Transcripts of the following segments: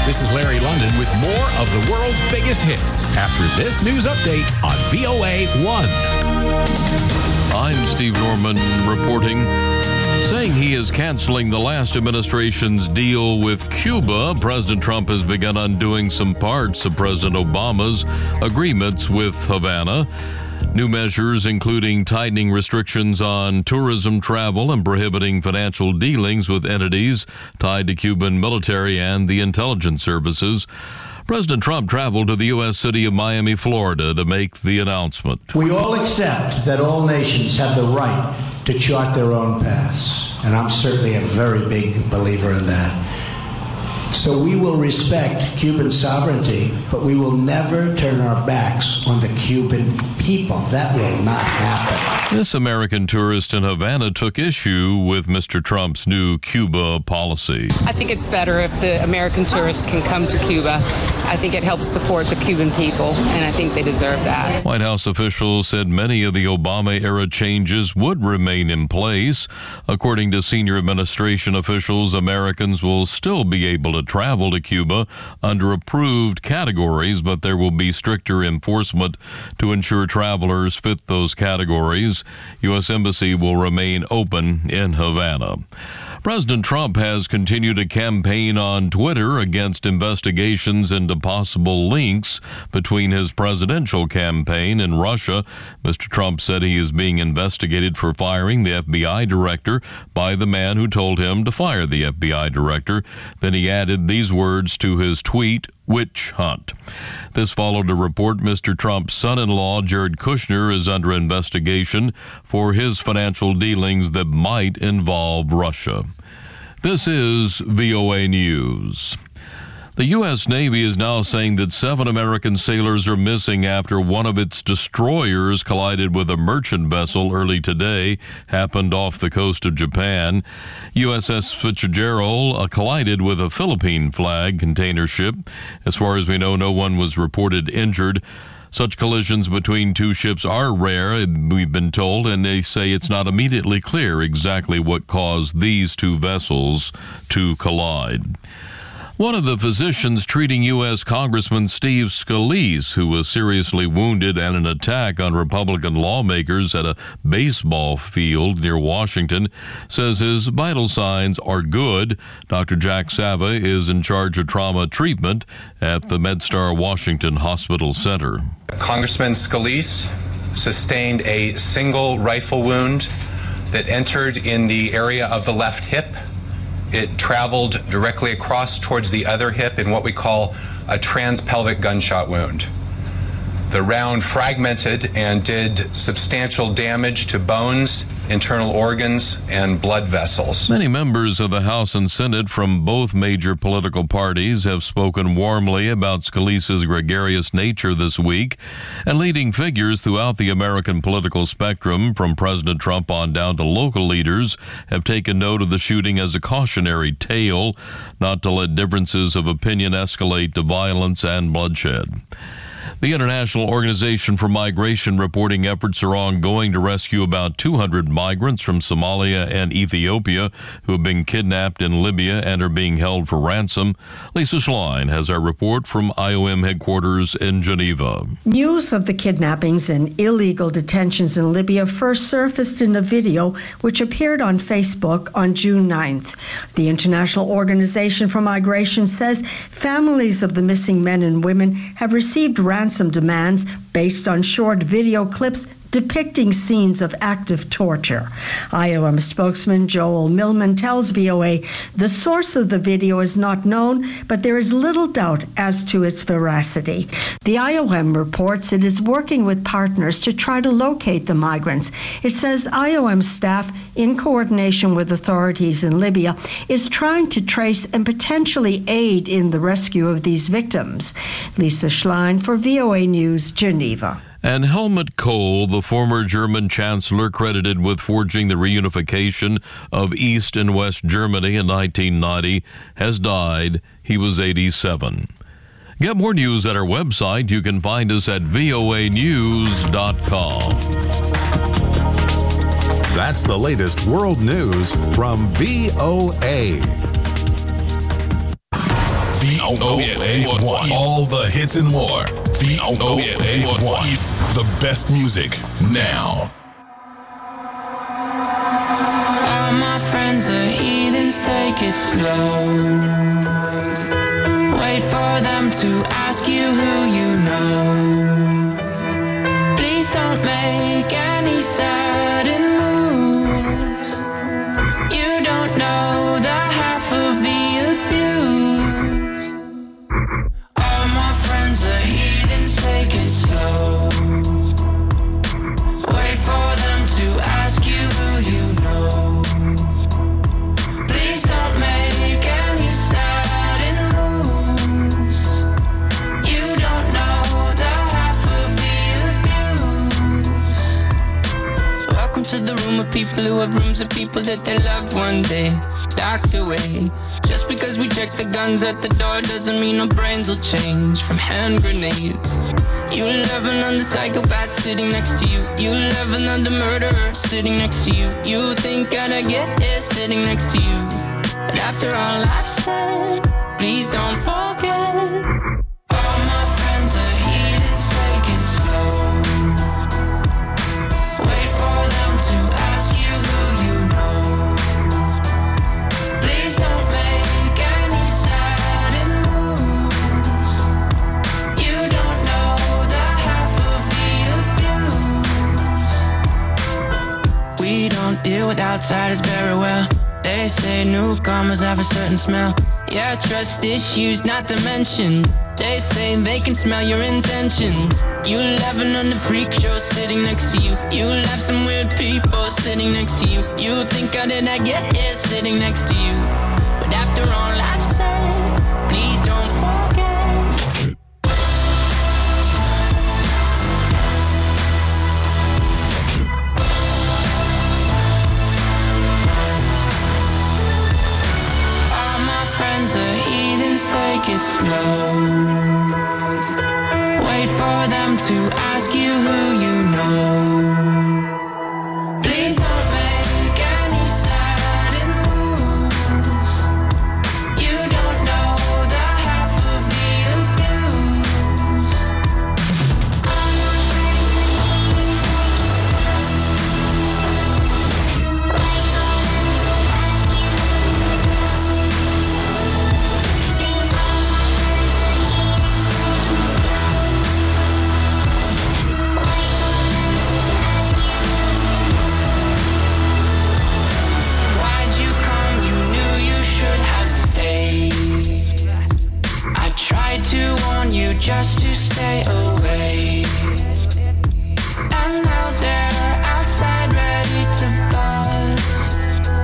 This is Larry London with more of the world's biggest hits after this news update on VOA 1. I'm Steve Norman reporting. Saying he is canceling the last administration's deal with Cuba, President Trump has begun undoing some parts of President Obama's agreements with Havana. New measures, including tightening restrictions on tourism travel and prohibiting financial dealings with entities tied to Cuban military and the intelligence services. President Trump traveled to the U.S. city of Miami, Florida, to make the announcement. We all accept that all nations have the right to chart their own paths, and I'm certainly a very big believer in that. So we will respect Cuban sovereignty, but we will never turn our backs on the Cuban people. That will not happen. This American tourist in Havana took issue with Mr. Trump's new Cuba policy. I think it's better if the American tourists can come to Cuba. I think it helps support the Cuban people, and I think they deserve that. White House officials said many of the Obama-era changes would remain in place. According to senior administration officials, Americans will still be able to travel to Cuba under approved categories, but there will be stricter enforcement to ensure travelers fit those categories. U.S. Embassy will remain open in Havana. President Trump has continued a campaign on Twitter against investigations into possible links between his presidential campaign and Russia. Mr. Trump said he is being investigated for firing the FBI director by the man who told him to fire the FBI director. Then he added these words to his tweet: witch hunt. This followed a report Mr. Trump's son-in-law, Jared Kushner, is under investigation for his financial dealings that might involve Russia. This is VOA News. The U.S. Navy is now saying that 7 American sailors are missing after one of its destroyers collided with a merchant vessel early today. Happened off the coast of Japan. USS Fitzgerald collided with a Philippine flag container ship. As far as we know, no one was reported injured. Such collisions between two ships are rare, we've been told, and they say it's not immediately clear exactly what caused these two vessels to collide. One of the physicians treating U.S. Congressman Steve Scalise, who was seriously wounded in an attack on Republican lawmakers at a baseball field near Washington, says his vital signs are good. Dr. Jack Sava is in charge of trauma treatment at the MedStar Washington Hospital Center. Congressman Scalise sustained a single rifle wound that entered in the area of the left hip. It traveled directly across towards the other hip in what we call a transpelvic gunshot wound. The round fragmented and did substantial damage to bones, internal organs, and blood vessels. Many members of the House and Senate from both major political parties have spoken warmly about Scalise's gregarious nature this week, and leading figures throughout the American political spectrum, from President Trump on down to local leaders, have taken note of the shooting as a cautionary tale, not to let differences of opinion escalate to violence and bloodshed. The International Organization for Migration reporting efforts are ongoing to rescue about 200 migrants from Somalia and Ethiopia who have been kidnapped in Libya and are being held for ransom. Lisa Schlein has our report from IOM headquarters in Geneva. News of the kidnappings and illegal detentions in Libya first surfaced in a video which appeared on Facebook on June 9th. The International Organization for Migration says families of the missing men and women have received ransom demands based on short video clips depicting scenes of active torture. IOM spokesman Joel Millman tells VOA the source of the video is not known, but there is little doubt as to its veracity. The IOM reports it is working with partners to try to locate the migrants. It says IOM staff, in coordination with authorities in Libya, is trying to trace and potentially aid in the rescue of these victims. Lisa Schlein for VOA News, Geneva. And Helmut Kohl, the former German chancellor credited with forging the reunification of East and West Germany in 1990, has died. He was 87. Get more news at our website. You can find us at voanews.com. That's the latest world news from VOA. VOA1. All the hits and more. VOA1. The best music now. All my friends are heathens, take it slow. Wait for them to ask you who you know. Please don't make any sudden moves. You don't know the half of the abuse. All my friends are heathens, take it slow. Wait for them to ask you who you know. Please don't make any sudden moves. You don't know the half of the abuse. Welcome to the room of people who have rooms of people that they loved one day locked away. Just because we check the guns at the door doesn't mean our brains will change from hand grenades. You love another psychopath sitting next to you. You love another murderer sitting next to you. You think I'd get it sitting next to you. But after all I've said, please don't forget. All my friends are heathens, take it slow. Wait for them to ask you who you know. Please don't make any sudden moves. You don't know the half of the abuse. We don't deal with outsiders very well. They say newcomers have a certain smell. Yeah, trust issues not to mention. They say they can smell your intentions. You laughing on the freak show sitting next to you. You laugh some weird people sitting next to you. You think how did I get here sitting next to you? But after all I've said, please don't forget. All my friends are heathens, take it slow. Wait for them to ask you who you know. Please don't make any sudden moves. You don't know the half of the abuse. Why'd you come? You knew you should have stayed. I tried to warn you just to stay away. And now they're outside ready to bust.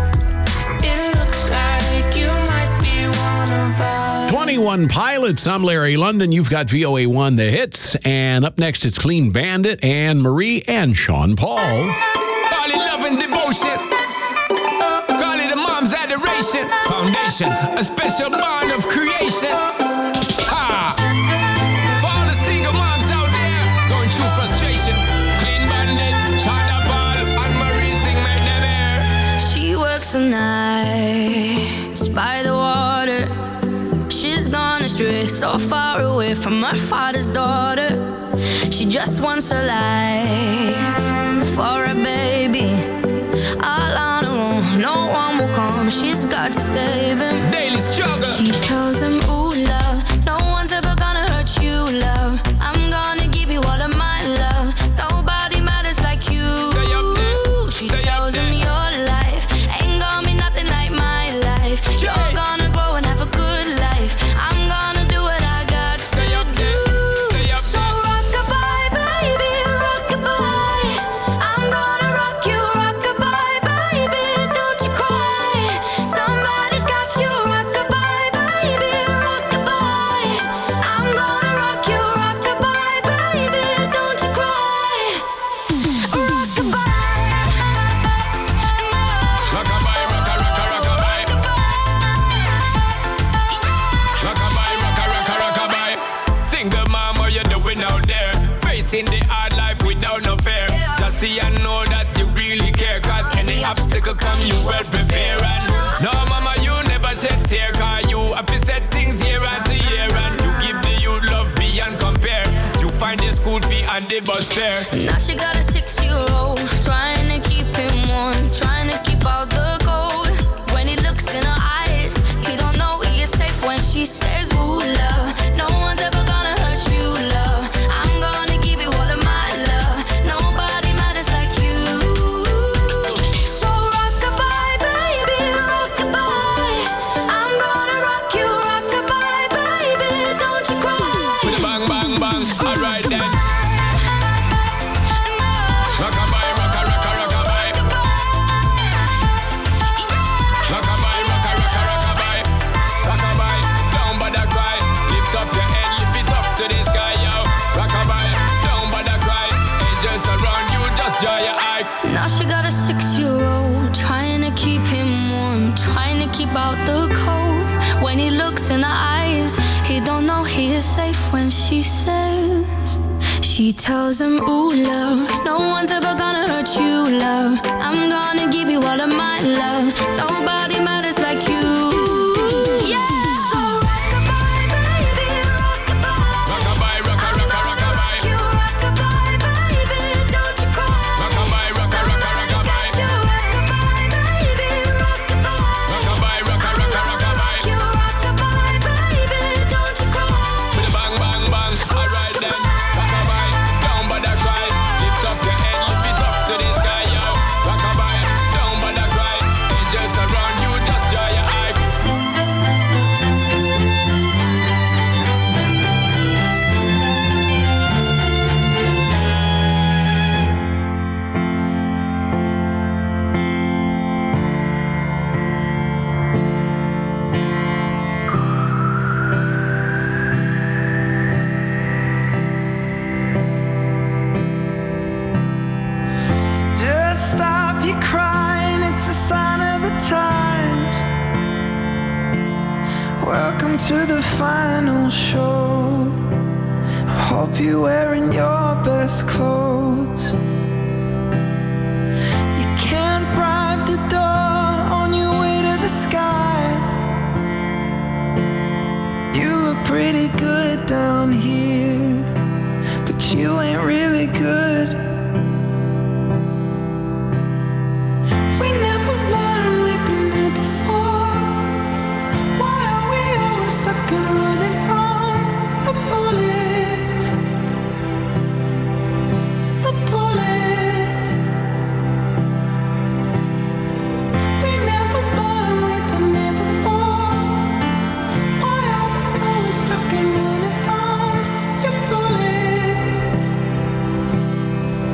It looks like you might be one of us. 21 Pilots. I'm Larry London. You've got VOA1 The Hits. And up next, it's Clean Bandit, Anne Marie, and Sean Paul. Call it love and devotion. Call it a mom's adoration. Foundation, a special bond of creation. Ha! For all the single moms out there going through frustration. Clean Bandit, Sean Paul, and Marie thing made them air. She works the nights by the water. She's gone astray, so far away from her father's daughter. She just wants a life for a baby. All on her own, no one will come. She's got to save him. Daily struggle. She tells him, ooh, love, no one's ever gonna hurt you, love. I'm gonna give you all of my love. Nobody matters like you. Stay up there. She Stay up tells him there. your life ain't gonna be nothing like my life. You're gonna grow and have a good life. I'm gonna do what I got to Stay up do. there. Stay up So there. rock-a-bye, baby, rock-a-bye. I'm gonna rock you, rock-a-bye, baby. Don't you cry. Somebody's got you, rock-a-bye, baby, rock-a-bye. I'm gonna rock you, rock-a-bye, baby. Don't you cry. Rock-a-bye. Rockabye, rocka, rocka, rockabye. Rockabye, rocka, rocka, rockabye. Single mom, what you doing out there? Facing the hard life without no fear. Just see and know that you really care. Cause any obstacle come, you well prepare. And no, mama, you never shed tear. Cause you have to set things here and to and the bus fare. Now she got a 6-year-old, trying to keep him warm, trying to keep out the cold. When he looks in her eyes, he don't know he is safe when she says, ooh, love, no one's ever gonna hurt you, love. I'm gonna give you all of my love. Nobody matters like you. So rock-a-bye, baby, rock-a-bye. I'm gonna rock you, rock-a-bye, baby, don't you cry. With a bang, bang, bang, alright then. Rock-a-bye, rocka, rocka, rock-a-bye. Rock-a-bye, rocka, rocka, rock-a-bye. Rock-a-bye, don't bother cry. Lift up your head, lift it up to the sky, yo. Rock-a-bye, don't bother cry. Angels around you, just dry your eye. Now she got a 6-year-old, trying to keep him warm, trying to keep out the cold. When he looks in her eyes, he don't know he is safe when she says, she tells him, ooh, love, no one's ever gonna hurt you, love. I'm gonna give you all of my love. Nobody matters like you. Yeah. So rock-a-bye, baby, rock-a-bye. Rock-a-bye, rocka, rocka, rock-a-bye. You rock-a-bye, baby, don't you cry. Rock-a-bye, rocka, rocka, rock-a-bye. You rock-a-bye, baby, rock-a-bye. Rock-a-bye, rocka, rocka, rock-a-bye. You rock-a-bye, baby, don't you cry. With a bang, bang, bang, alright then. Rock-a-bye, don't bother cry. Lift up your head, lift it up to the sky, yo. Rock-a-bye, don't bother cry. Angels around you, just dry your eye. Just stop your crying, it's a sign of the times. Welcome to the final show. I hope you're wearing your best clothes. You can't bribe the door on your way to the sky. You look pretty good down here, but you ain't really good. We never learned, we've been here before. Why are we always stuck and running from the bullets? The bullets. We never learned, we've been here before. Why are we always stuck and running from your bullets?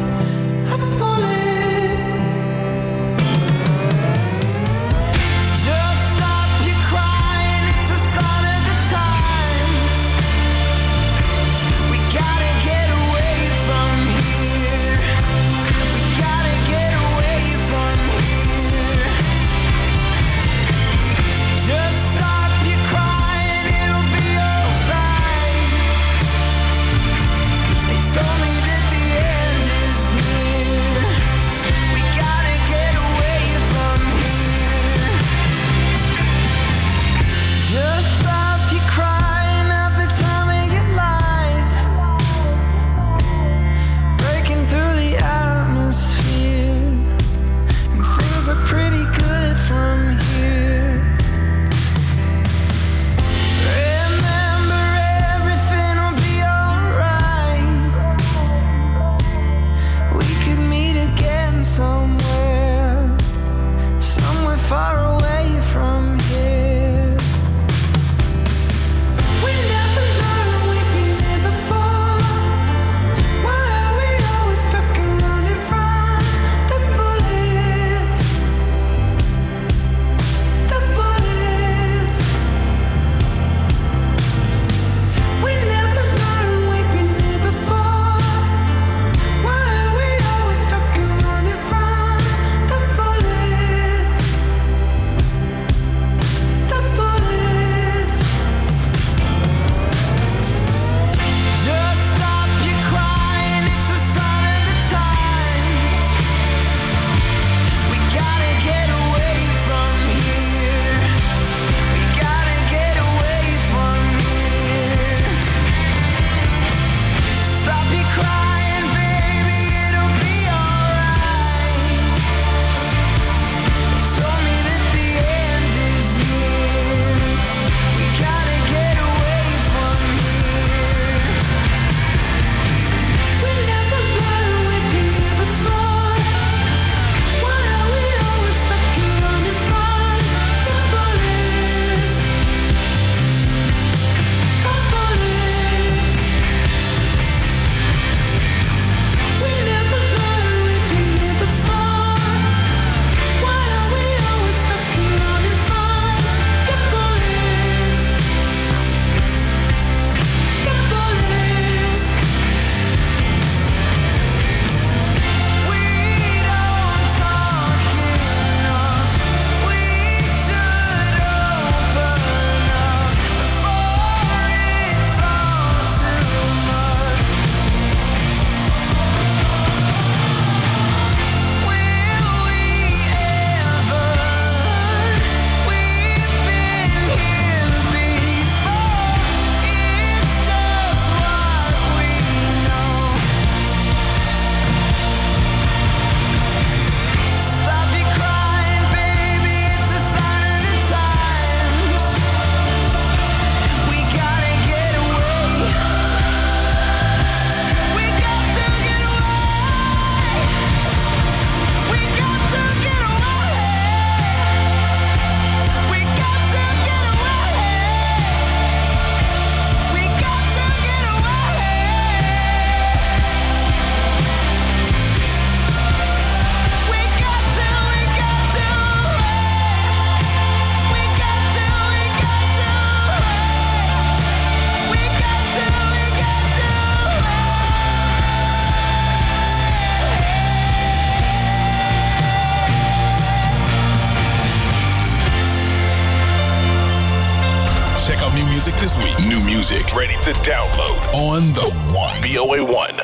out new music this week. New music ready to download on the One. VOA1.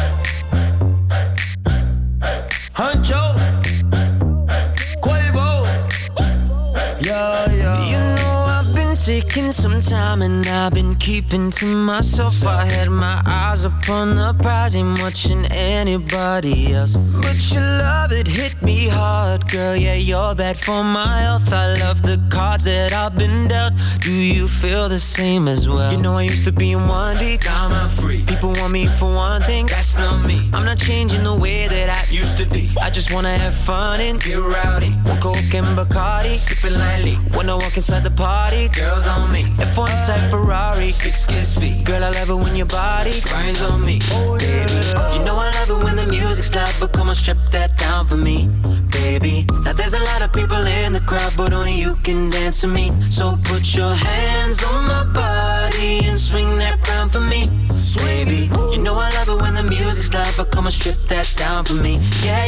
Huncho, Quavo, yeah. You know I've been taking some time and I've been keeping to myself. I had my eyes upon the prize, ain't watching anybody else. But your love, it hit me hard, girl. Yeah, you're bad for my health. I love the cards that I've been dealt. Do you feel the same as well? You know I used to be in one deep, now I'm free. People want me for one thing, that's not me. I'm not changing the way that I used to be. I just wanna have fun and get rowdy. One Coke and Bacardi, sipping lightly. When I walk inside the party, girls on me. F1 type Ferrari, 6 speed. Girl, I love it when your body grinds on me. Baby, you know I love it when the music's loud, but come on, strip that down for me, baby. Now there's a lot of people in the crowd, but only you can dance to me. So put your hands on my body and swing that round for me, baby. You know I love it when the music's loud, but come on, strip that down for me. Yeah.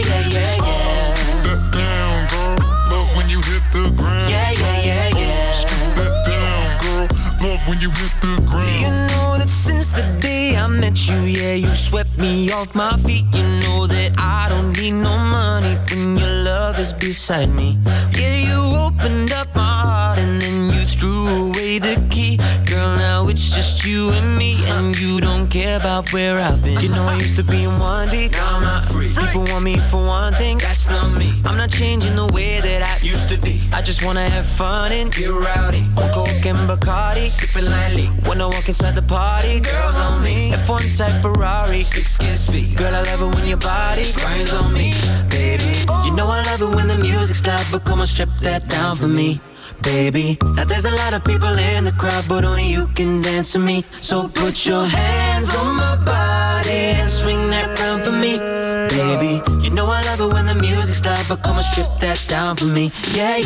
That down, girl. Love when you hit the ground. Yeah. Strip that down, girl. Love when you hit the ground. You know that since the day I met you, yeah, you swept me off my feet. You know that I don't need no money when your love is beside me. Yeah, you opened up my heart and then you threw away the key. Girl, now it's just you and me, and you don't care about where I've been. You know I used to be in one deep, now I'm not free. People want me for one thing, that's not me. I'm not changing the way that I used to be. I just wanna have fun and get rowdy. One Coke and Bacardi, sipping lightly. When I walk inside the party, girls on me. F1 type Ferrari, 6 speed. Girl, I love it when your body grinds on me, baby. You know I love it when the music's loud, but come on, strip that down for me, baby. Now there's a lot of people in the crowd, but only you can dance to me. So put your hands on my body and swing that round for me, baby. You know I love it when the music's loud, but come on, strip that down for me. Yeah.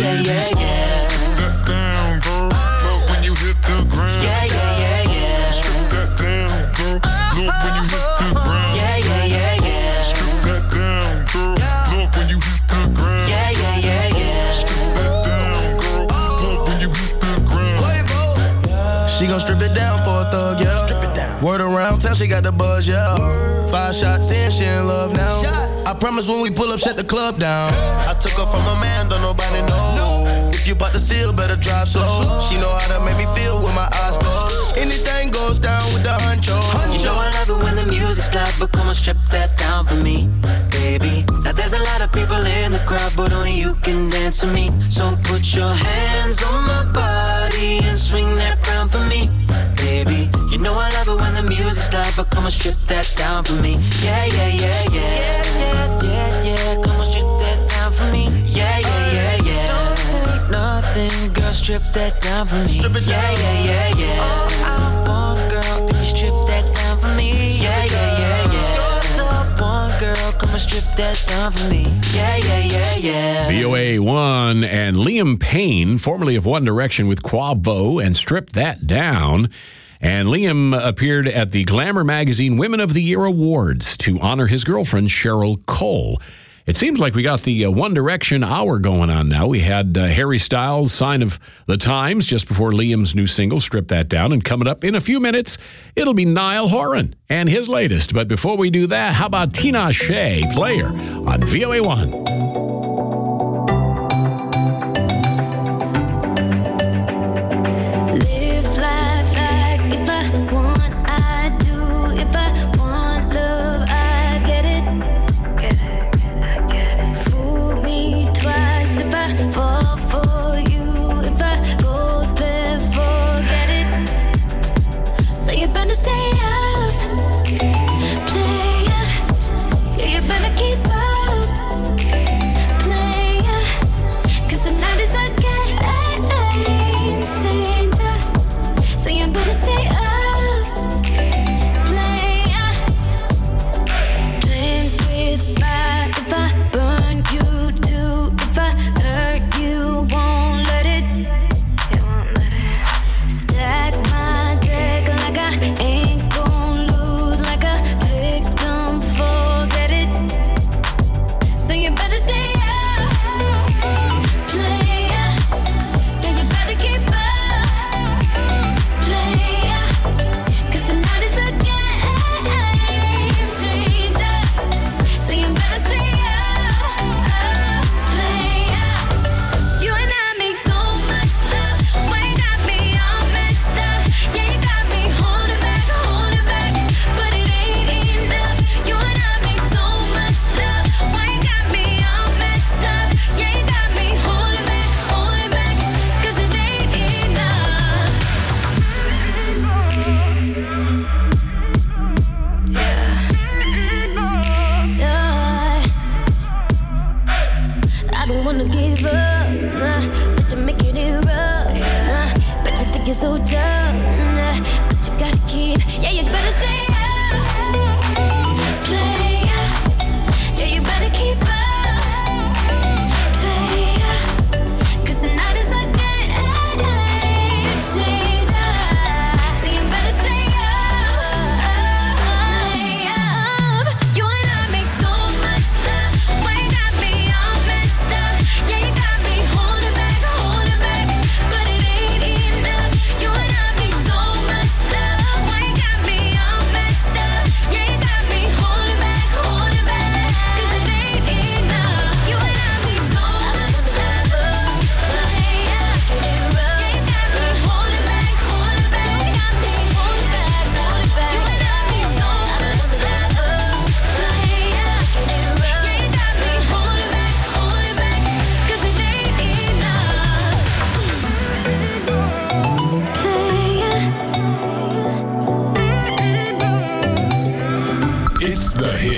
That down, girl. Love when you hit the ground. Yeah. Strip that down, girl. Love when you hit the ground. Yeah. Strip that down, girl. Love when you hit the ground. Yeah. Strip that down, girl. Love when you hit the ground. She gon' strip it down for a thug, yeah. Strip it down. Word around town, she got the buzz, yeah. 5 shots in, she in love now. I promise when we pull up, shut the club down. I took her from a man, don't nobody know. If you bought the seal, better drive slow. She know how to make me feel with my eyes closed. Anything goes down with the huncho. You know I love it when the music's loud, but come on, strip that down for me, baby. Now there's a lot of people in the crowd, but only you can dance to me. So put your hands on my body and swing that round for me, baby. You know I love it when the music's loud, but come on, strip that down for me. Yeah. Come on, strip that down for me. Yeah. Don't say nothing, girl, strip that down for me. Strip it down. Yeah. All I want, girl, if you strip that down for me. Yeah. You're the one, girl, come on, strip that down for me. Yeah. VOA1 and Liam Payne, formerly of One Direction, with Quavo and Strip That Down. And Liam appeared at the Glamour Magazine Women of the Year Awards to honor his girlfriend, Cheryl Cole. It seems like we got the One Direction hour going on now. We had Harry Styles' Sign of the Times just before Liam's new single, Strip That Down. And coming up in a few minutes, it'll be Niall Horan and his latest. But before we do that, how about Tinashe, Player, on VOA1. Keep up.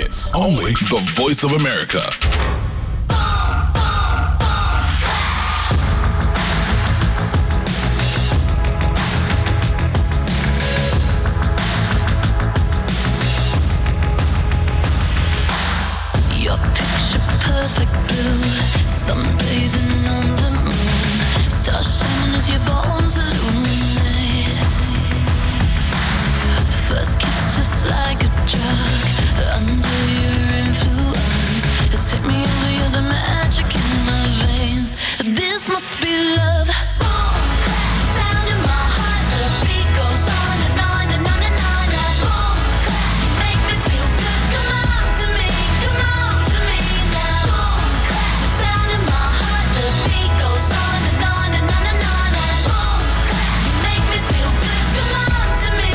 hits. Only the Voice of America. Your picture perfect blue, sunbathing on the moon, stars shining as your bones illuminate. First kiss just like a drug, under your influence, it's hit me over, you're the magic in my veins. This must be love. Sound in my heart, the beat goes on and on and on and on and on. You make me feel good, come on to me now. The sound in my heart, the beat goes on and on and on and on and on. You make me feel good, come on to me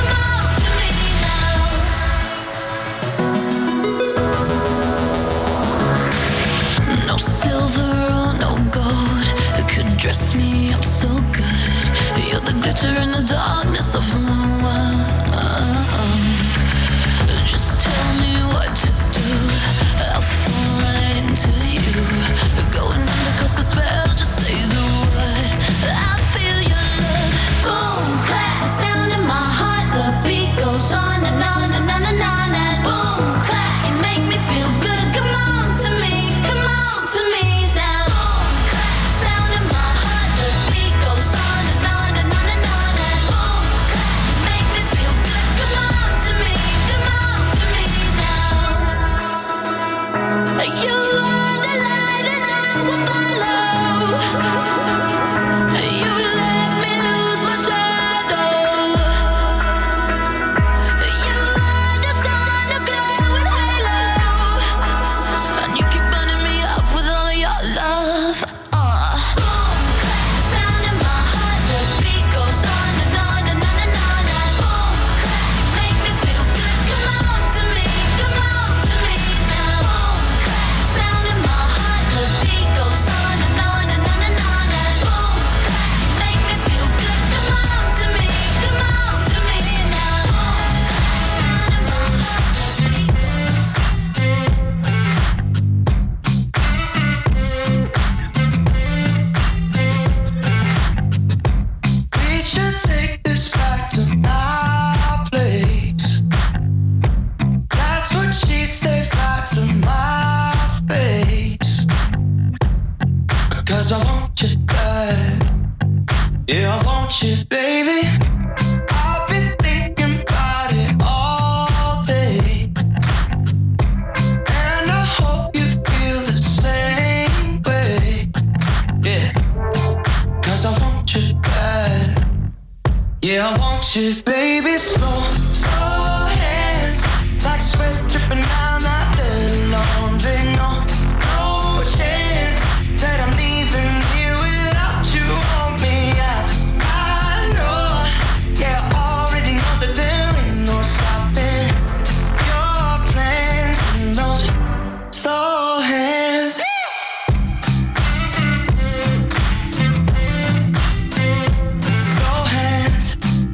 now. No silver or no gold could dress me up so good. You're the glitter in the darkness of my world. Just tell me what to do, I'll fall right into you. Going under 'cause the spell, just say the word, I feel your love. Boom, clap, the sound in my heart, the beat goes on and on and on and on and boom, clap, you make me feel good, come on to me now. Boom, clap, the sound in my heart, the beat goes on and on and on and on and boom, clap, you make me feel good, come on to me now. You are the light and I will follow. You let me lose my shadow. You are the sun, the glowing halo, and you keep burning me up with all your love. Boom, clap, the sound in my heart, the beat goes on and on and on and on and boom, clap, you make me feel good, come on to me now. Boom, clap, the sound in my heart, the beat goes on and on and on and on and boom, clap, you make me feel good, come on to me now. Sound in my heart, the beat We should take this back to my place. That's what she said right to my face. 'Cause I want you bad. Yeah, I want you, baby. I've been thinking about it all day, and I hope you feel the same way. Yeah, 'cause I want you bad. Yeah, I want you, baby. Slow hands, like sweat dripping down that dirty laundry. No chance that I'm leaving here without you on me. I know, yeah, I already know that there ain't no stopping your plans and those slow hands. Slow hands.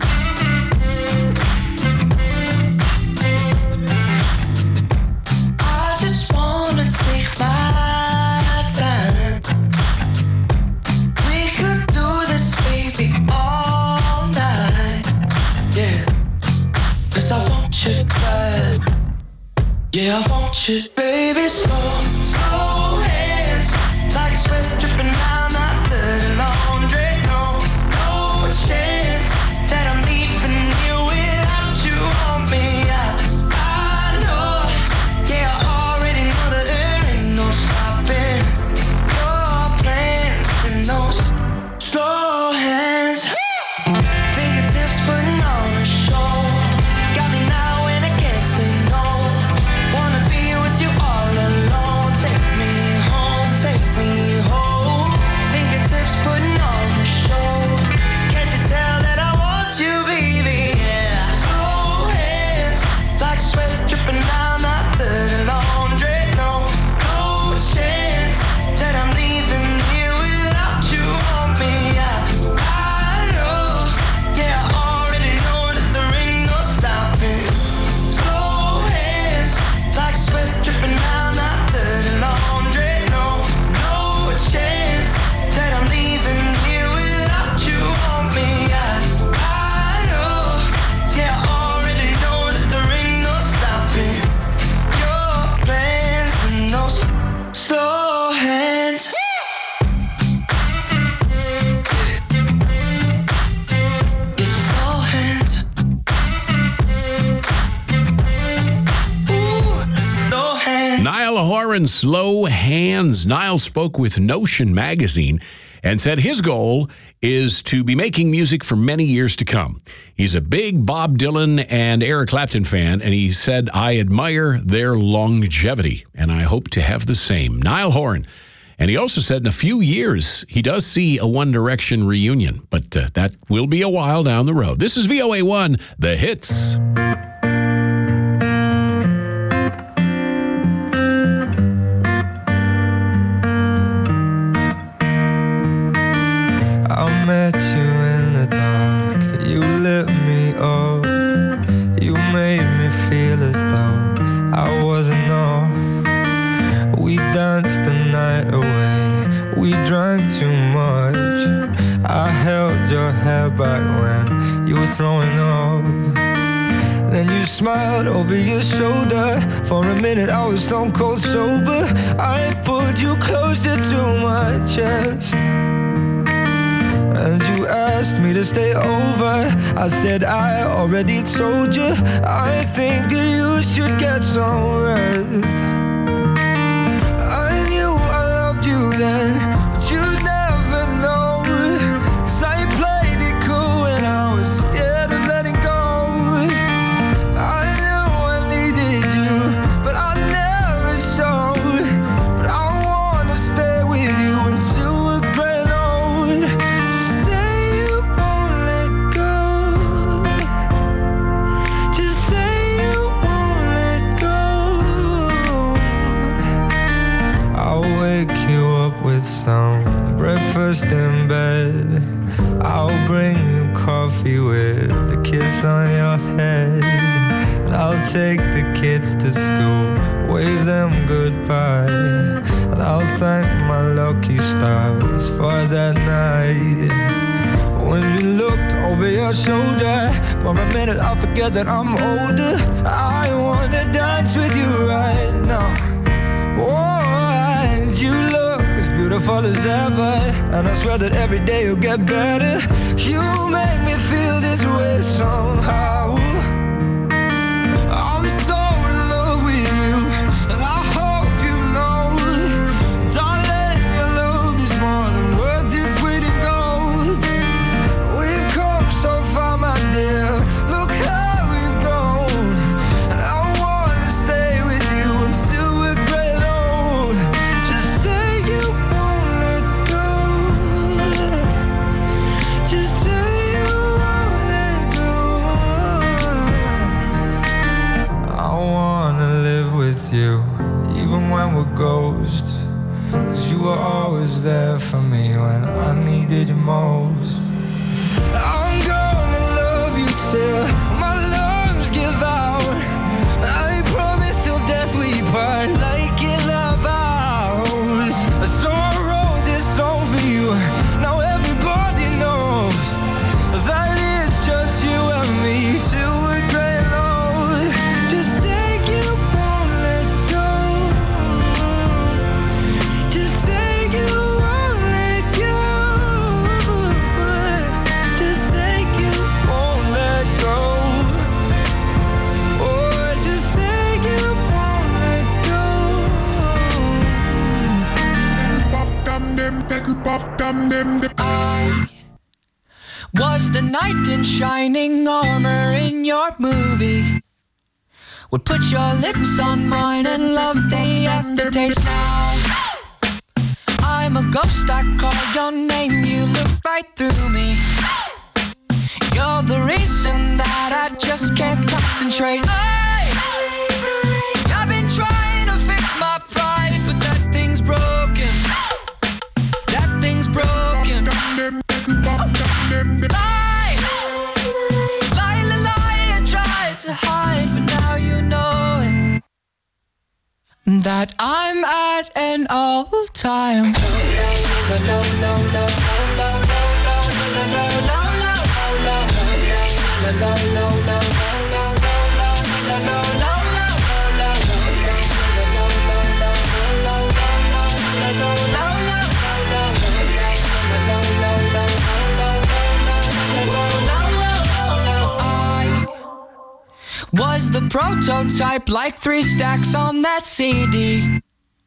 I just wanna take my time. We could do this, baby, all night. Yeah, 'cause I want you bad. Yeah, I want you, baby. Slow hands, like sweat dripping down that dirty laundry. No chance that I'm leaving you without you on me. I know, yeah, I already know that there ain't no stopping your plans and those slow hands. Fingertips putting on a show, got me now and I can't say no. Wanna be with you all alone. Aaron Slow Hands. Niall spoke with Notion magazine and said his goal is to be making music for many years to come. He's a big Bob Dylan and Eric Clapton fan, and he said, I admire their longevity, and I hope to have the same. Niall Horan. And he also said in a few years, he does see a One Direction reunion, but that will be a while down the road. This is VOA1, The Hits. I met you in the dark, you lit me up, you made me feel as though I wasn't off. We danced the night away, we drank too much. I held your hair back when you were throwing up. Then you smiled over your shoulder. For a minute I was stone cold sober. I pulled you closer to my chest, and you asked me to stay over. I said I already told you, I think that you should get some rest. Then, but you'd never know, 'cause I played it cool when I was scared of letting go. I knew I needed you, but I never showed. But I wanna stay with you until we're growing old. Just say you won't let go. Just say you won't let go. I'll wake you up with some breakfast in bed. I'll bring you coffee with a kiss on your head. And I'll take the kids to school, wave them goodbye. And I'll thank my lucky stars for that night. When you looked over your shoulder, for a minute I forget that I'm older. I wanna dance with you right now. Oh, and you look as beautiful as ever, and I swear that every day you'll get better. You make me feel this way somehow. I'm so in love with you, and I hope you know, darling, your love is more than worth its weight in gold. We've come so far, my dear, look how we've grown. And I wanna stay with you until we're gray and old. Just say you won't let go. Just say you won't let go. I wanna live with you, even when we're ghosts. 'Cause you were always there for me when I needed you most. I'm gonna love you till my lungs give out. I promise till death we part, like in our vows. So I wrote this song for you. Now everybody knows that it's just you and me till we're gray and old. Just say you won't let go. Just say you won't let go. Just say you won't let go. Oh, just say you won't let go. I was the knight in shining armor in your movie. Would put your lips on mine and love the aftertaste. Now I'm a ghost, I call your name, you look right through me. You're the reason that I just can't concentrate. I've been trying to fix my pride, but that thing's broken. That thing's broken. Lie, lie, lie, lie, I tried to hide, but now you know it. That I'm at an all-time. I was the prototype, like 3 stacks on that CD.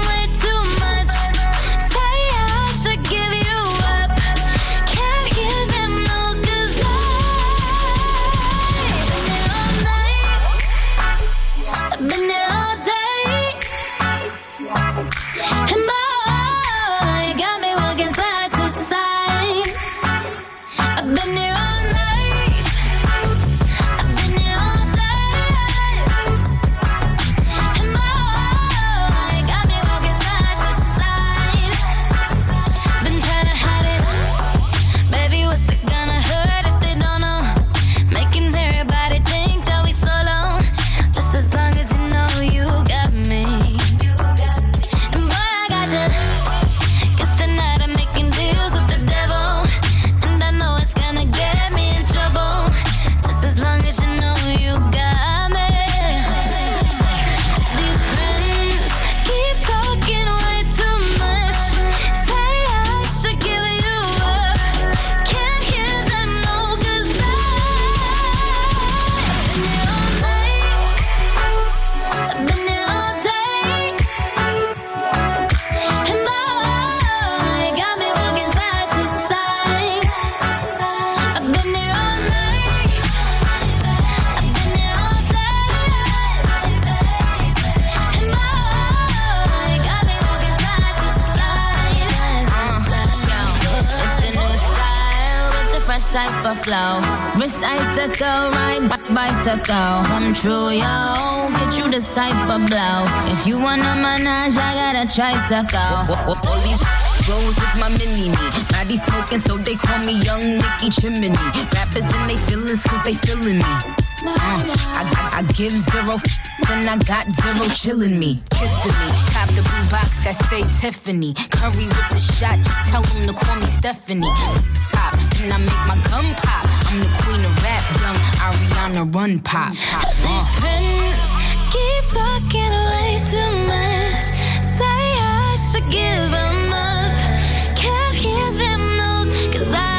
flow. Wrist icicle, ride bicycle. Come true, yo. Get you this type of blow. If you wanna manage, I got a tricycle. All these Rose is my mini-me. Body smoking, so they call me Young Nicky Chimney. Rappers and they feelings, cause they feeling me. I give zero and I got zero chillin' me. Kissing me, cop the blue box that say Tiffany. Curry with the shot, just tell them to call me Stephanie. Pop, then I make my gun pop. I'm the queen of rap, young Ariana Run Pop. These friends keep talking way too much. Say I should give them up. Can't hear them, no, cause I've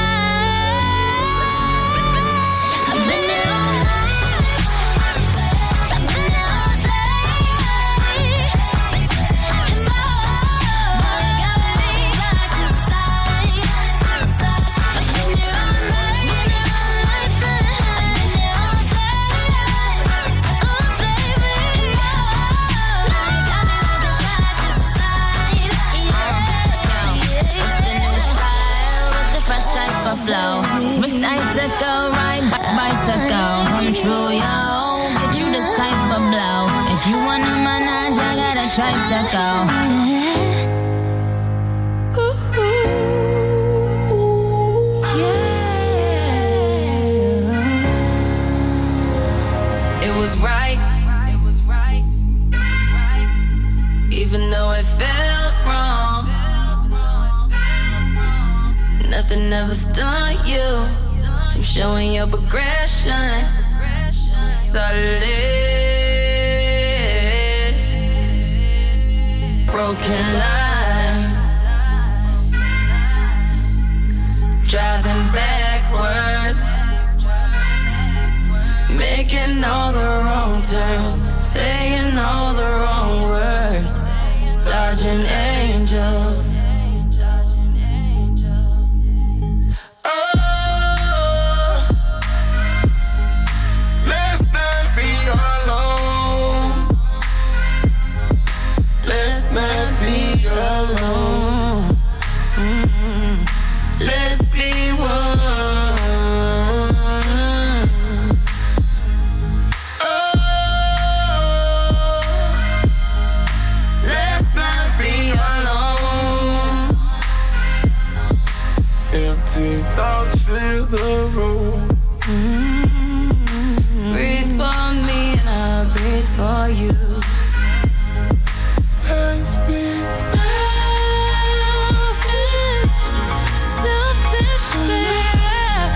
been there all night. I've been there all day. And boy, got me back to side. I've been there all night. Been there all night. Been there all day. Oh, baby, got me moving side to side. It's the new style with the fresh type of flow. Wrist icicle, ride bicycle. Come true, yo. Get you this type of blow. If you wanna manage, I got a tricycle. It was right. Even though it felt wrong. Nothing ever stopped you from showing your progression. Solid. Broken line. Driving backwards. Making all the wrong turns. Saying all the wrong words. Dodging angels. Let's not be alone. Let's not be alone. Let's be one. Let's not be alone. Empty thoughts fill the room. Breathe for me and I'll breathe for you. Let's be Selfish, babe.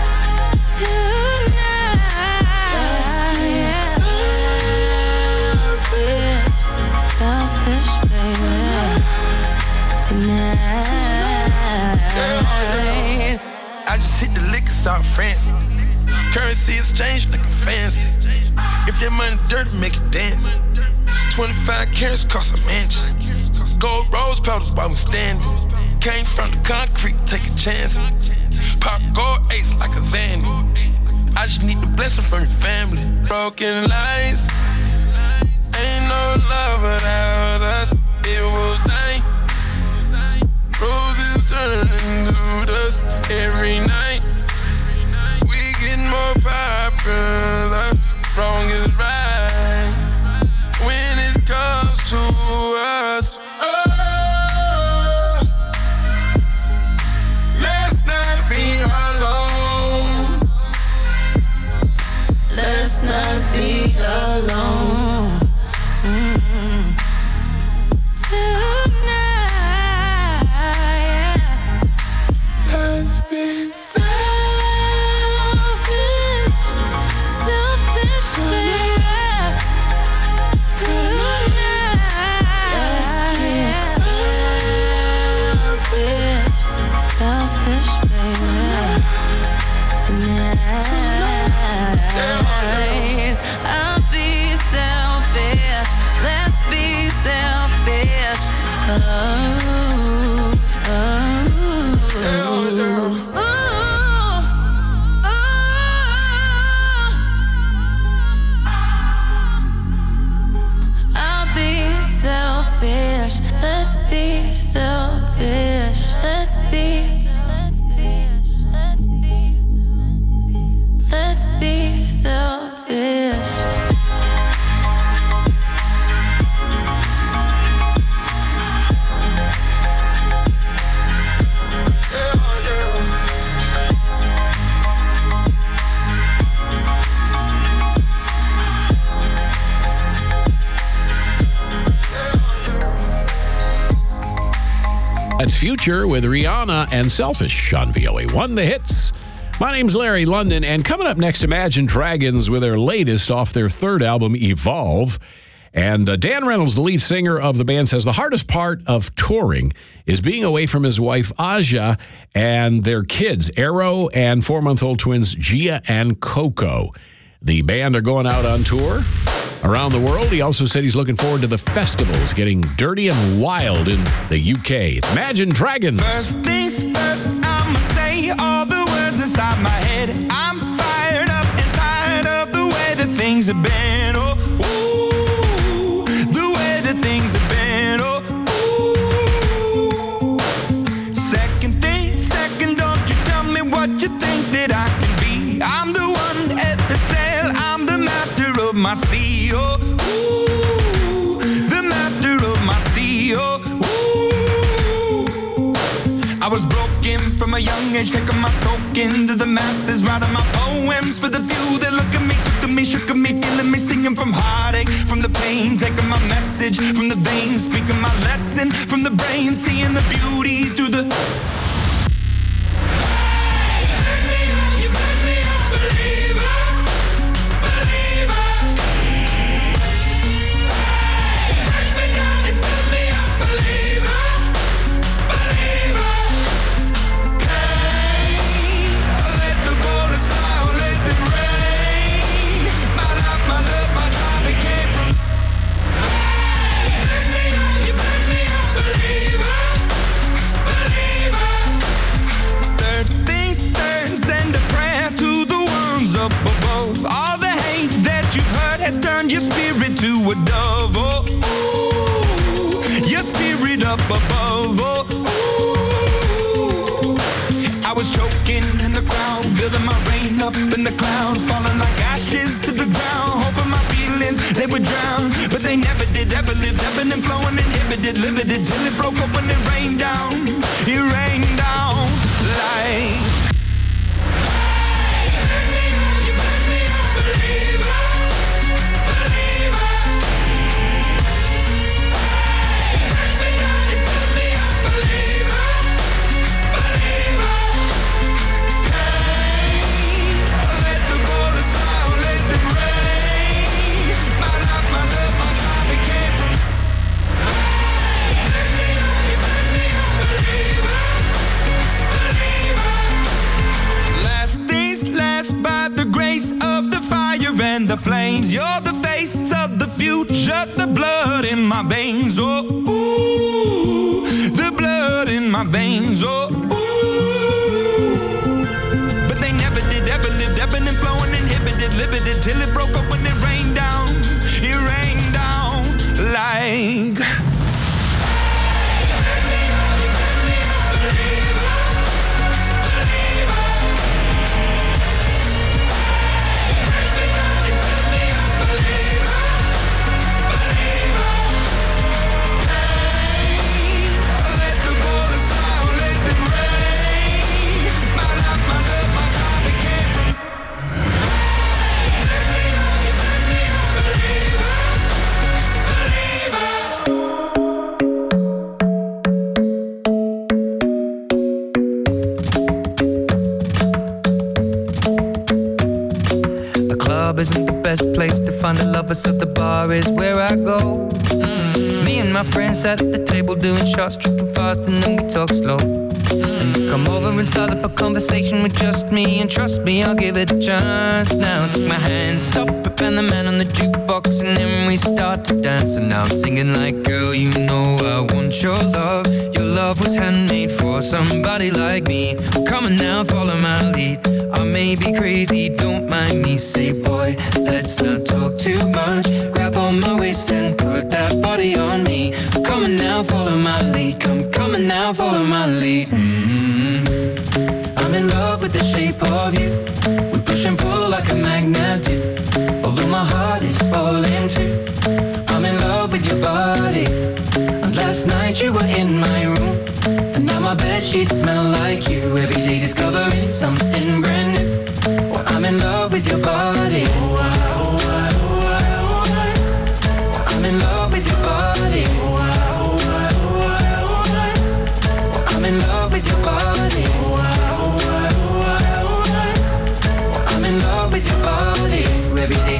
Tonight. Selfish, baby. Tonight. I just hit the liquor South France. Currency exchange looking fancy. If that money dirty, make it dance. 25 carats cost a mansion. Gold rose petals while we standing. Came from the concrete, take a chance. Pop gold ace like a Zanny. I just need the blessing from your family. Broken lights. Ain't no love without us. It will die. Roses turning into dust every night. We get more popular. Wrong is right when it comes to us. oh. Let's not be alone. Let's not be alone. Let's be Selfish, babe. Selfish, baby. Tonight. I'll be selfish. That's Future with Rihanna and Selfish on VOA1 The Hits. My name's Larry London, and coming up next, Imagine Dragons with their latest off their third album, Evolve. And Dan Reynolds, the lead singer of the band, says the hardest part of touring is being away from his wife, Aja, and their kids, Arrow and 4-month-old twins, Gia and Coco. The band are going out on tour around the world. He also said he's looking forward to the festivals, getting dirty and wild in the UK. Imagine Dragons. First things first, I'ma say all the words inside my head. I'm fired up and tired of the way that things have been. Oh, ooh, the way that things have been. Oh, ooh. Second thing, second, don't you tell me what you think that I can be. I'm the one at the sail, I'm the master of my sea. Oh, ooh, the master of my sea. Oh, ooh. I was broken from a young age, taking my soak into the masses, writing my poems for the few that look at me, took at me, shook at me, feeling me, singing from heartache, from the pain, taking my message from the veins, speaking my lesson from the brain, seeing the beauty through the. Turn your spirit to a dove, oh, ooh, your spirit up above, oh, ooh. I was choking in the crowd, building my rain up in the cloud, falling like ashes to the ground, hoping my feelings, they would drown, but they never did, ever lived, ebbing and flowing, inhibited, limited, till it broke open and rained down, it rained down like. The flames, you're the face of the future, the blood in my veins, oh, ooh, the blood in my veins, oh, ooh. But they never did, ever lived, ebbing and flowing, inhibited, limited, till it broke up when it rained down like. Isn't the best place to find the lovers, so the bar is where I go. Me and my friends at the table doing shots, tripping fast, and then we talk slow. And you come over and start up a conversation with just me, and trust me, I'll give it a chance. Now take my hand, stop it, and the man on the jukebox, and then we start to dance. And now I'm singing like, girl, you know I want your love. Your love was handmade for somebody like me. Come on now, follow my lead. I may be crazy, don't mind me. Say, boy, let's not talk too much. Grab on my waist and put that body on me. Come on now, follow my lead. Come on now, follow my lead. I'm in love with the shape of you. We push and pull like a magnet do. Although my heart is falling too. I'm in love with your body. And last night you were in my room. And now my bedsheets smell like you. Every day discovering something brand new. Well, I'm in love with your body. I'm in love with your body.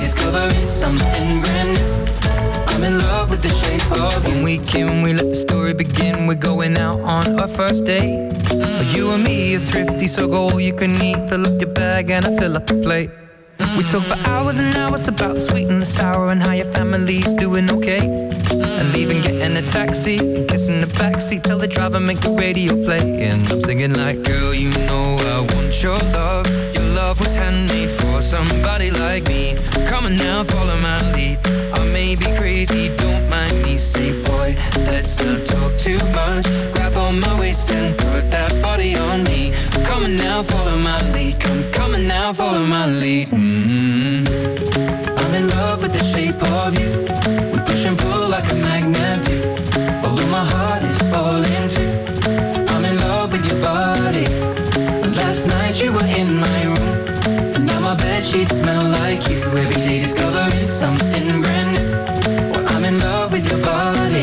discovering something brand new. I'm in love with the shape of you. When we can, we let the story begin. We're going out on our first date. You and me are thrifty, so go all you can eat. Fill up your bag and I fill up the plate. We talk for hours and hours about the sweet and the sour and how your family's doing okay. And leaving, getting a taxi, kissing the backseat, tell the driver make the radio play. And I'm singing like, girl, you know I want your love. Your love was handmade for somebody like me. Come on now, follow my lead. I may be crazy, don't mind me. Say, boy, let's not talk too much. Grab on my waist and put that body on me. Come on now, follow my lead. Come on now, follow my lead. I'm in love with the shape of you. We push and pull like a magnet do. Although my heart is falling too. I'm in love with your body. Last night you were in my room, and now my bedsheets smell like you. Every day discovering something brand new. Well, I'm in love with your body.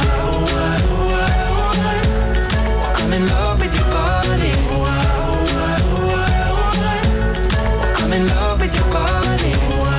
I'm in love with your body. I'm in love with your body.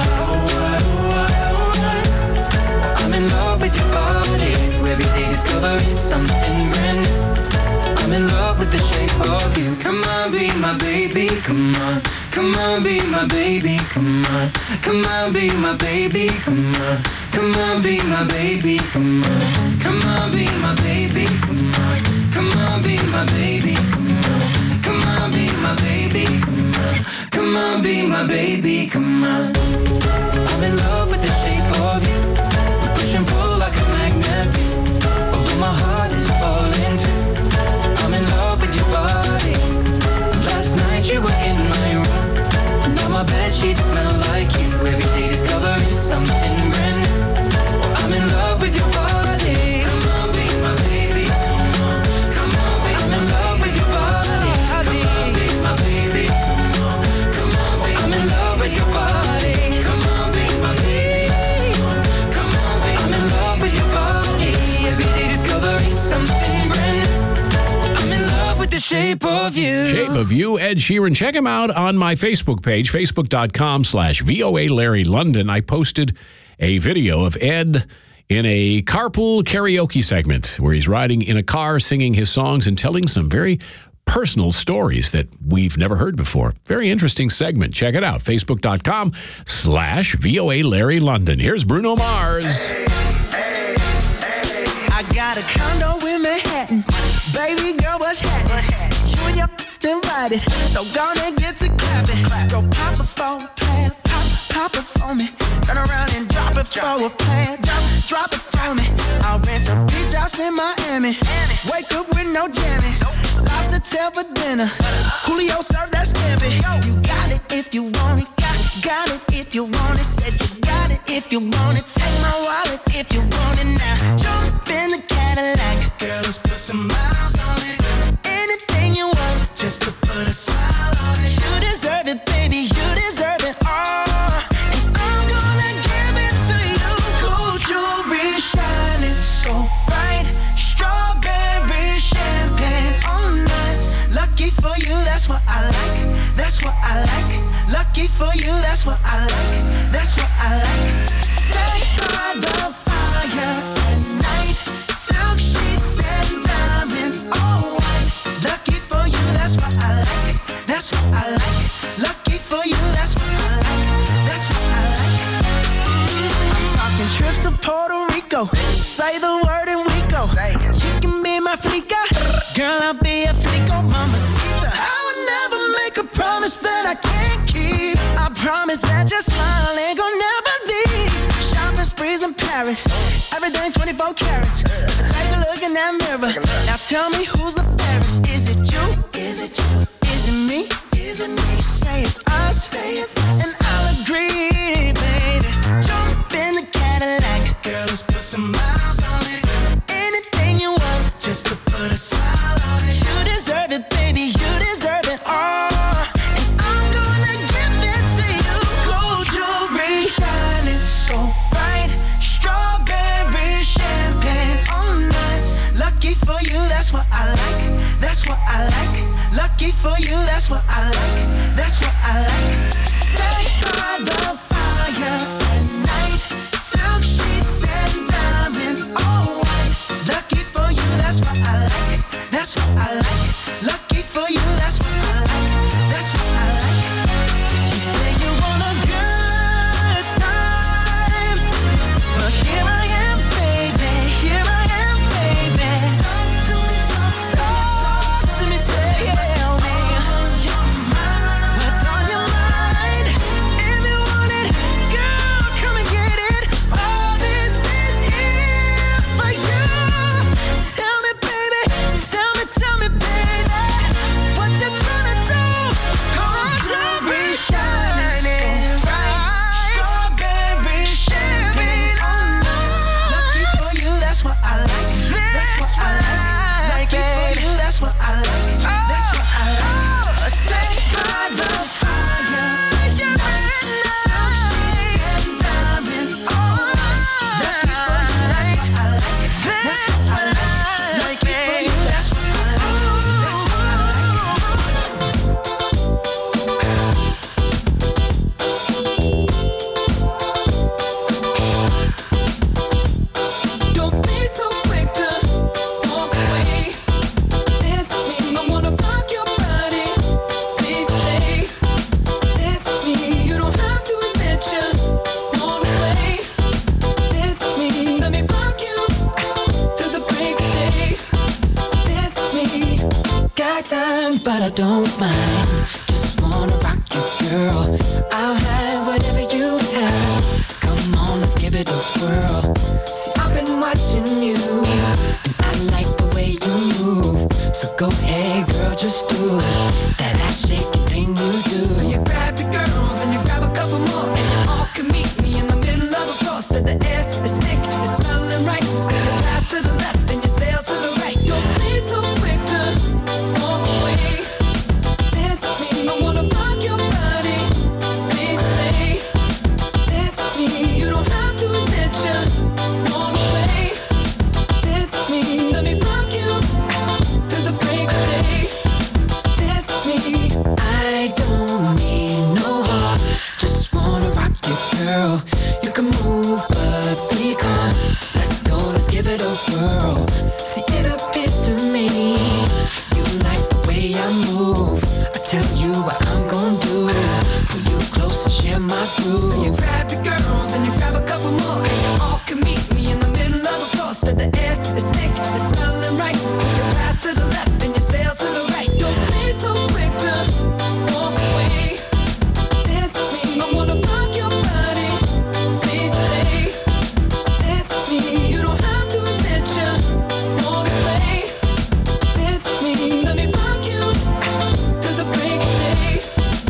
I'm in love with your body. Every day discovering something brand new. I'm in love with the shape of you. Come on, be my baby, come on. Come on, be my baby, come on. Come on, be my baby, come on. Come on, be my baby, come on. Come on, be my baby, come on. Come on, be my baby, come on. Come on, be my baby, come on. Come on, be my baby, come on. I'm in love with the shape of you. We push and pull like a magnet do. Although my heart is falling too. I'm in love with your body. Last night you were in my room, now my bedsheets smell like you. Every day discovering something brand new. I'm in love with your body. Come on, be my baby. Come on, come on, be. I'm in love with your body. Come on, be my baby. Come on, come on, be. I'm in love with your body. Come on, be my baby. Come on, be. I'm in love with your body. Every day discovering something brand new. I'm in love with the shape of you. Shape of You, Ed Sheeran. Check him out on my Facebook page, facebook.com/VOA Larry London. I posted a video of Ed in a carpool karaoke segment where he's riding in a car singing his songs and telling some very personal stories that we've never heard before. Very interesting segment. Check it out. Facebook.com/VOA Larry London. Here's Bruno Mars. I got a condo in Manhattan. Baby girl, what's happening? You and your invited, so gonna get to clapping. Go pop it for a plan, pop it for me. Turn around and drop it for a plan, drop it for me. I'll rent a beach house in Miami. Wake up with no jammies. Lobster tail for dinner. Julio served that scampi. You got it if you want it. Got it if you want it. Said you got it if you want it. Take my wallet if you want it now. Jump in the Cadillac. Girl, let's put some miles on it. Anything you want, just to put a smile on it. You deserve it, baby. You deserve it all. And I'm gonna give it to you. Gold jewelry shining so bright. Strawberry champagne on us. Lucky for you, that's what I like. That's what I like. Lucky for you, that's what I like. That's what I like. Sex by the fire at night. Silk sheets and diamonds, all white. Lucky for you, that's what I like. That's what I like. Lucky for you, that's what I like. That's what I like. I'm talking trips to Puerto Rico. Say the word and we go. You can be my flica. Girl, I'll be a flico, mamacita. I would never make a promise that I can't keep. I promise that your smile ain't gonna never leave. Shopping sprees in Paris. Everything 24 carats. Take a look in that mirror. Now tell me who's the fairest. Is it you? Is it you? Is it me? Is it me? Say it's us. And I'll agree, baby. Jump in the Cadillac. Girl, let's put some miles on it. Anything you want, just to put a smile on it. You deserve it, baby. You deserve it all. And I'm gonna give it to you. Gold jewelry shining so bright. Strawberry champagne on us. Lucky for you, that's what I like. That's what I like. Lucky for you, that's what I like. That's what I like. Sex by the fire white, silk sheets and diamonds, all white. Lucky for you, that's what I like. That's what I like. Lucky for you, that's what I like. That's what I like. You say you want a good time, but here I am, baby. Here I am, baby. Talk to me, talk to me, tell me what's on your mind. If you want it, girl, come and get it. All this is here for you. Tell me, baby, tell me, baby, what you tryna do? Strawberry shining bright, strawberry champagne on us. Lucky for you, that's what I like. That's what I like. Lucky for you, that's what I like. That's what I like. Sex by the fire, diamonds, all lucky for you, that's what I like. That's what I like. Lucky for you, that's what I like. That's what I like. Don't be so quick to walk away. Dance with me, I wanna rock your body. Please stay. Dance with me, you don't have to admit you want away. Dance with me, let me rock you to the break of day. Dance with me, got time, but I don't mind. Just wanna rock you, girl. I'll have whatever you have. Come on, let's give it a whirl. See, I've been watching you, and I like the way you move. So go ahead, girl, just do that ass shaking thing you do. So you grab your girls and you grab a couple more, and you all can meet me in the middle of the floor. So the air is thick, it's smelling right. So you pass to the left and you sail to the right. Don't be so quick to walk away. Dance with me, I wanna rock your body. Please stay. Dance with me, you don't have to admit you want away. Dance with me, let me rock you to the break of day. Dance with me, I don't need no heart. Just wanna rock you, girl. You can move, but be calm. Let's go, let's give it a whirl. See, it appears to me you like the way I move. I tell you what I'm gonna do. Pull you close and share my groove. So you grab your girls and you grab a couple more, and you all can meet me in the middle of the floor. So the air is thick, it's smelling right. So you pass to the left and you sail to the right. Don't be so quick to walk away. Dance with me, I wanna rock your body. Please stay. Dance with me, you don't have to admit you want away. Dance with me, let me rock you to the break of day.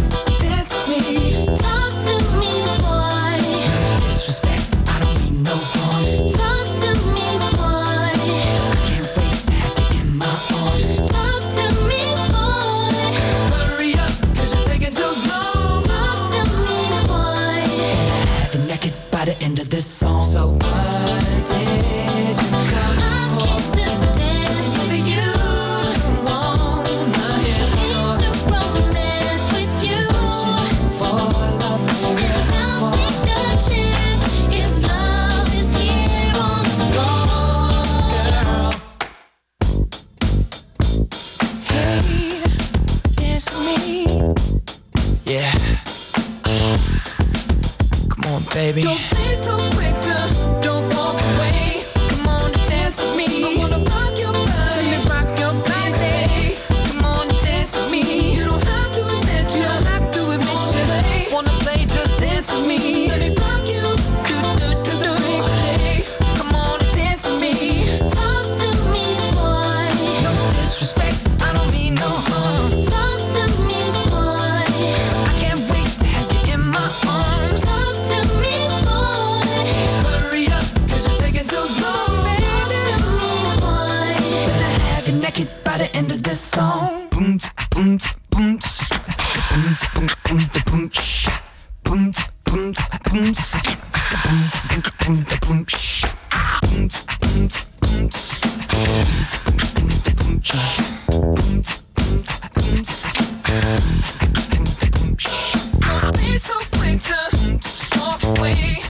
Dance with me, Talk to me, boy. disrespect, I don't mean no harm. Talk to me, boy. I can't wait to have you in my arms. Talk to me, boy. Hurry up, 'cause you're taking too long. Talk to me, boy. Have you naked by the end of this song. So what did you come I for? came to dance with you. Wanna hear Came to romance with you. for love for real. Now take a chance if love is here on the floor. Hey, dance with me. Yeah. Come on, baby. Don't be so quick to don't walk away. Come on, dance with me. I wanna rock your body. Let me rock your body. Come on, dance with me. You don't have to admit you. Don't have to admit you. Wanna play, just dance with me. Let me rock you. Do. Come on, dance with me. Talk to me, boy. No disrespect, I don't mean no harm. Talk to me, boy. I can't wait to have you in my arms. Talk to me, boy. Hurry up, 'cause you're taking too long, Talk baby. to me, boy. Better have you naked by the end of this song. Boom, boom, boom, boom, boom, boom, boom, boom, boom, boom, Don't be so quick to walk away.